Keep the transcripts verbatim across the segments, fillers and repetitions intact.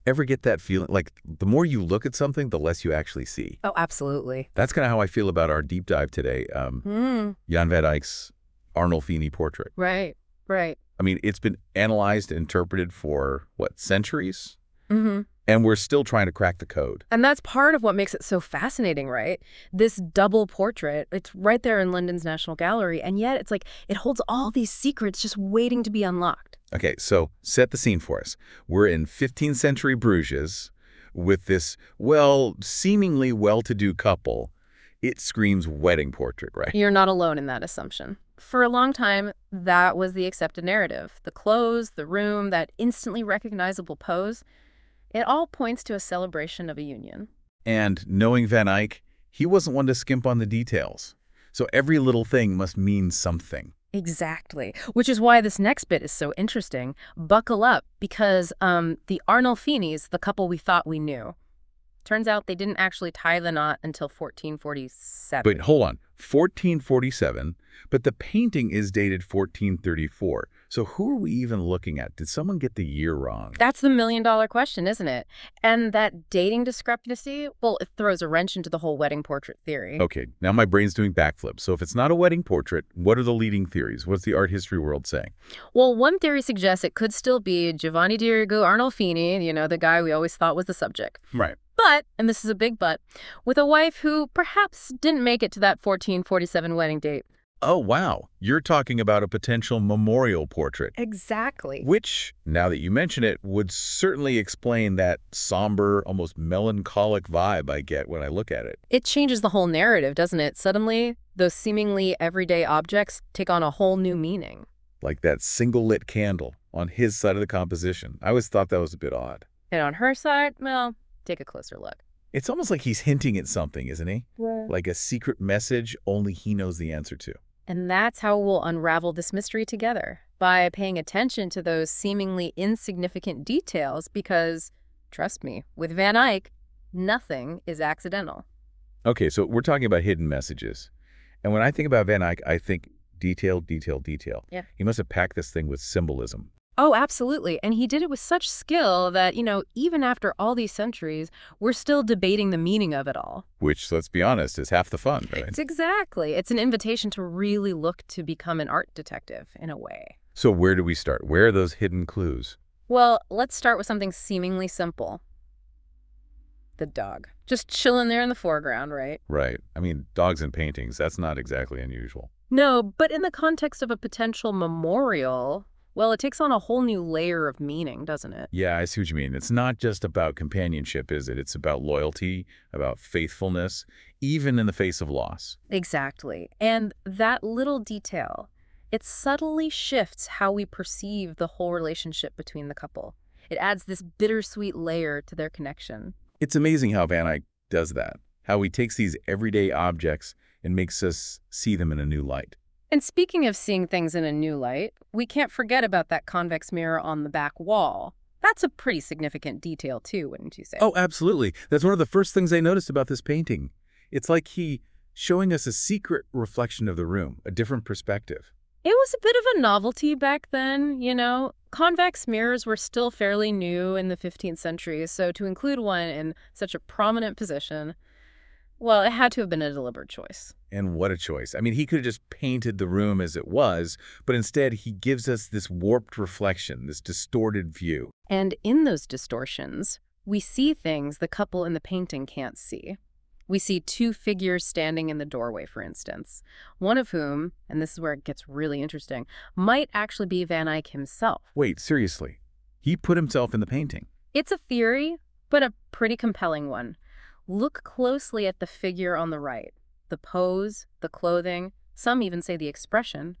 Ever get that feeling? Like, the more you look at something, the less you actually see. Oh, absolutely. That's kind of how I feel about our deep dive today. Um, Mm, Jan van Eyck's Arnolfini portrait. right, right. I mean, it's been analyzed and interpreted for, what, centuries? hmm And we're still trying to crack the code. And that's part of what makes it so fascinating, right? This double portrait, it's right there in London's National Gallery, and yet it's like it holds all these secrets just waiting to be unlocked. Okay, so set the scene for us. We're in fifteenth century Bruges with this, well, seemingly well-to-do couple. It screams wedding portrait, right? You're not alone in that assumption. For a long time, that was the accepted narrative. The clothes, the room, that instantly recognizable pose, it all points to a celebration of a union. And knowing Van Eyck, he wasn't one to skimp on the details. So every little thing must mean something. Exactly, which is why this next bit is so interesting. Buckle up, because um, the Arnolfinis, the couple we thought we knew, turns out they didn't actually tie the knot until fourteen forty-seven. But hold on, fourteen forty-seven, but the painting is dated fourteen thirty-four. So who are we even looking at? Did someone get the year wrong? That's the million dollar question, isn't it? And that dating discrepancy, well, it throws a wrench into the whole wedding portrait theory. Okay, now my brain's doing backflips. So if it's not a wedding portrait, what are the leading theories? What's the art history world saying? Well, one theory suggests it could still be Giovanni Dirigo Arnolfini, you know, the guy we always thought was the subject. Right. But, and this is a big but, with a wife who perhaps didn't make it to that fourteen forty-seven wedding date. Oh, wow. You're talking about a potential memorial portrait, Exactly. which, now that you mention it, would certainly explain that somber, almost melancholic vibe I get when I look at it. It changes the whole narrative, doesn't it? Suddenly, those seemingly everyday objects take on a whole new meaning. Like that single lit candle on his side of the composition. I always thought that was a bit odd. And on her side, well, take a closer look. It's almost like he's hinting at something, isn't he? Yeah. Like a secret message only he knows the answer to. And that's how we'll unravel this mystery together, by paying attention to those seemingly insignificant details because, trust me, with Van Eyck, nothing is accidental. Okay, so we're talking about hidden messages. And when I think about Van Eyck, I think detail, detail, detail. Yeah. He must have packed this thing with symbolism. Oh, absolutely. And he did it with such skill that, you know, even after all these centuries, we're still debating the meaning of it all. Which, let's be honest, is half the fun, right? It's exactly. It's an invitation to really look to become an art detective, in a way. So where do we start? Where are those hidden clues? Well, let's start with something seemingly simple. The dog. Just chilling there in the foreground, right? Right. I mean, dogs in paintings, that's not exactly unusual. No, but in the context of a potential memorial, well, it takes on a whole new layer of meaning, doesn't it? Yeah, I see what you mean. It's not just about companionship, is it? It's about loyalty, about faithfulness, even in the face of loss. Exactly. And that little detail, it subtly shifts how we perceive the whole relationship between the couple. It adds this bittersweet layer to their connection. It's amazing how Van Eyck does that, how he takes these everyday objects and makes us see them in a new light. And speaking of seeing things in a new light, we can't forget about that convex mirror on the back wall. That's a pretty significant detail too, wouldn't you say? Oh, absolutely. That's one of the first things I noticed about this painting. It's like he showing us a secret reflection of the room, a different perspective. It was a bit of a novelty back then, you know. Convex mirrors were still fairly new in the fifteenth century, so to include one in such a prominent position, well, it had to have been a deliberate choice. And what a choice. I mean, he could have just painted the room as it was, but instead he gives us this warped reflection, this distorted view. And in those distortions, we see things the couple in the painting can't see. We see two figures standing in the doorway, for instance, one of whom, and this is where it gets really interesting, might actually be Van Eyck himself. Wait, seriously? He put himself in the painting? It's a theory, but a pretty compelling one. Look closely at the figure on the right. The pose, the clothing, some even say the expression.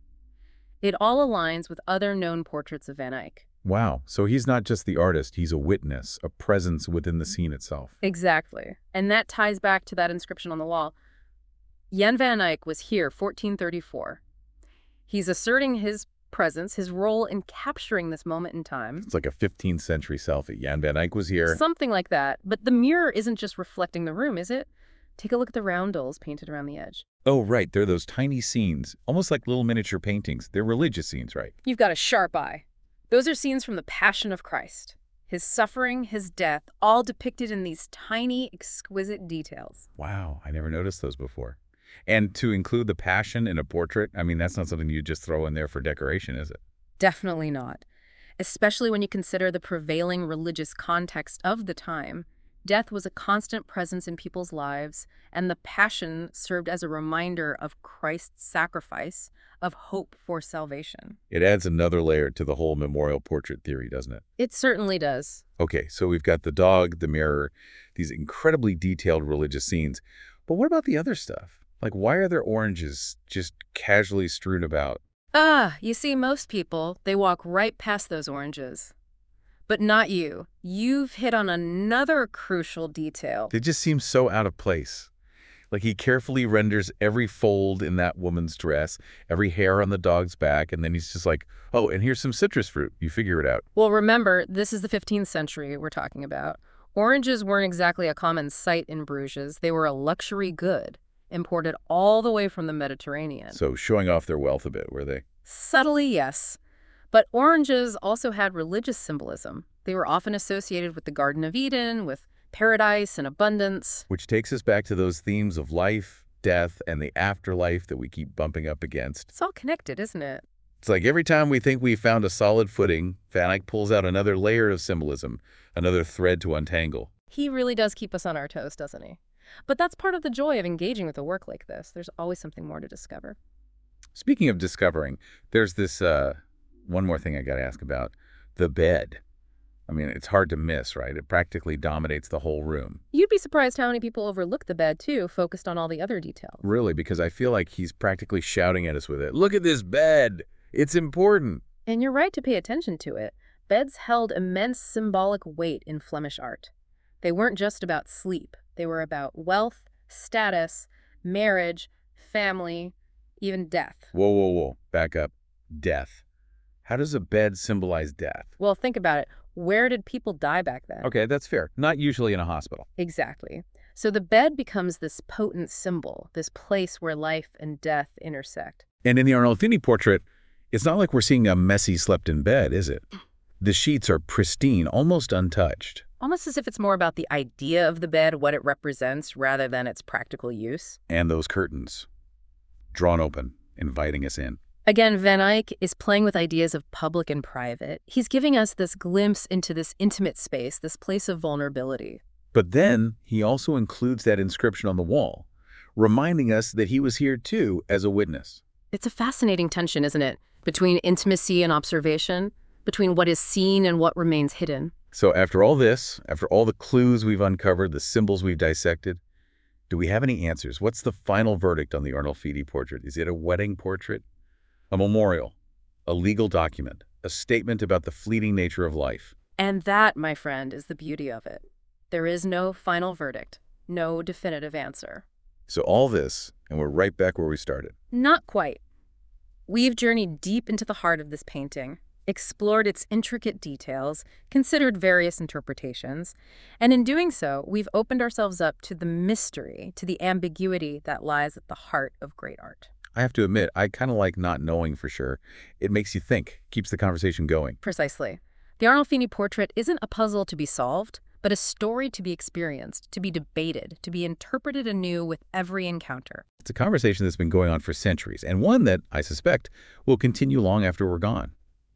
It all aligns with other known portraits of Van Eyck. Wow, so he's not just the artist, he's a witness, a presence within the scene itself. Exactly. And that ties back to that inscription on the wall. Jan van Eyck was here fourteen thirty-four. He's asserting his presence, his role in capturing this moment in time. It's like a fifteenth century selfie. Jan van Eyck was here. Something like that. But the mirror isn't just reflecting the room, is it? Take a look at the roundels painted around the edge. Oh, right, they're those tiny scenes, almost like little miniature paintings. They're religious scenes, right? You've got a sharp eye. Those are scenes from the Passion of Christ. his suffering, his death, all depicted in these tiny, exquisite details. Wow, I never noticed those before. And to include the passion in a portrait, I mean, that's not something you just throw in there for decoration, is it? Definitely not. Especially when you consider the prevailing religious context of the time. Death was a constant presence in people's lives, and the Passion served as a reminder of Christ's sacrifice, of hope for salvation. It adds another layer to the whole memorial portrait theory, doesn't it? It certainly does. Okay, so we've got the dog, the mirror, these incredibly detailed religious scenes. But what about the other stuff? Like, why are there oranges just casually strewn about? Ah, you see, most people, they walk right past those oranges. But not you. You've hit on another crucial detail. They just seem so out of place. Like he carefully renders every fold in that woman's dress, every hair on the dog's back, and then he's just like, oh, and here's some citrus fruit. You figure it out. Well, remember, this is the fifteenth century we're talking about. Oranges weren't exactly a common sight in Bruges. They were a luxury good, imported all the way from the Mediterranean. So showing off their wealth a bit, were they? Subtly, yes. But oranges also had religious symbolism. They were often associated with the Garden of Eden, with paradise and abundance. Which takes us back to those themes of life, death, and the afterlife that we keep bumping up against. It's all connected, isn't it? It's like every time we think we've found a solid footing, Van Eyck pulls out another layer of symbolism, another thread to untangle. He really does keep us on our toes, doesn't he? But that's part of the joy of engaging with a work like this. There's always something more to discover. Speaking of discovering, there's this uh, one more thing I got to ask about. The bed. I mean, it's hard to miss, right? It practically dominates the whole room. You'd be surprised how many people overlook the bed, too, focused on all the other details. Really, because I feel like he's practically shouting at us with it. Look at this bed. It's important. And you're right to pay attention to it. Beds held immense symbolic weight in Flemish art. They weren't just about sleep. They were about wealth, status, marriage, family, even death. Whoa, whoa, whoa. Back up. Death. How does a bed symbolize death? Well, think about it. Where did people die back then? Okay, that's fair. Not usually in a hospital. Exactly. So the bed becomes this potent symbol, this place where life and death intersect. And in the Arnolfini portrait, it's not like we're seeing a messy slept-in bed, is it? The sheets are pristine, almost untouched. Almost as if it's more about the idea of the bed, what it represents, rather than its practical use. And those curtains, drawn open, inviting us in. Again, Van Eyck is playing with ideas of public and private. He's giving us this glimpse into this intimate space, this place of vulnerability. But then he also includes that inscription on the wall, reminding us that he was here too as a witness. It's a fascinating tension, isn't it? Between intimacy and observation, between what is seen and what remains hidden. So after all this, after all the clues we've uncovered, the symbols we've dissected, do we have any answers? What's the final verdict on the Arnolfini portrait? Is it a wedding portrait? A memorial, a legal document, a statement about the fleeting nature of life? And that, my friend, is the beauty of it. There is no final verdict, no definitive answer. So all this, and we're right back where we started. Not quite. We've journeyed deep into the heart of this painting, explored its intricate details, considered various interpretations, and in doing so, we've opened ourselves up to the mystery, to the ambiguity that lies at the heart of great art. I have to admit, I kind of like not knowing for sure. It makes you think, keeps the conversation going. Precisely. The Arnolfini portrait isn't a puzzle to be solved, but a story to be experienced, to be debated, to be interpreted anew with every encounter. It's a conversation that's been going on for centuries, and one that, I suspect, will continue long after we're gone.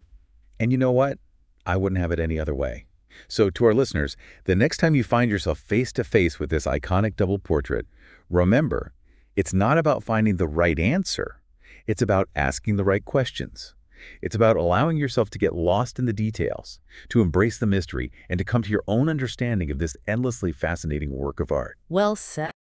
And you know what? I wouldn't have it any other way. So to our listeners, the next time you find yourself face to face with this iconic double portrait, remember, it's not about finding the right answer. It's about asking the right questions. It's about allowing yourself to get lost in the details, to embrace the mystery, and to come to your own understanding of this endlessly fascinating work of art. Well said.